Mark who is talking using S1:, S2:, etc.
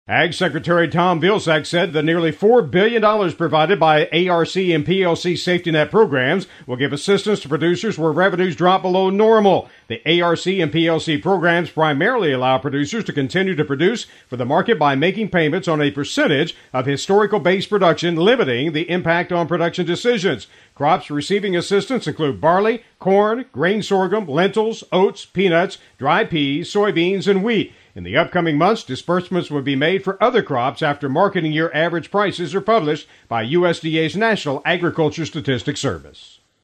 S1: Ag Secretary Tom Vilsack said the nearly $4 billion provided by ARC and PLC safety net programs will give assistance to producers where revenues drop below normal. The ARC and PLC programs primarily allow producers to continue to produce for the market by making payments on a percentage of historical base production, limiting the impact on production decisions. Crops receiving assistance include barley, corn, grain sorghum, lentils, oats, peanuts, dry peas, soybeans, and wheat. In the upcoming months, disbursements will be made for other crops after marketing year average prices are published by USDA's National Agriculture Statistics Service.